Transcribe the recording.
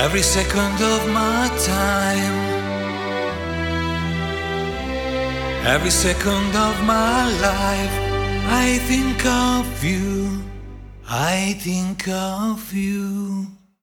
every second of my time, every second of my life. I think of you, I think of you.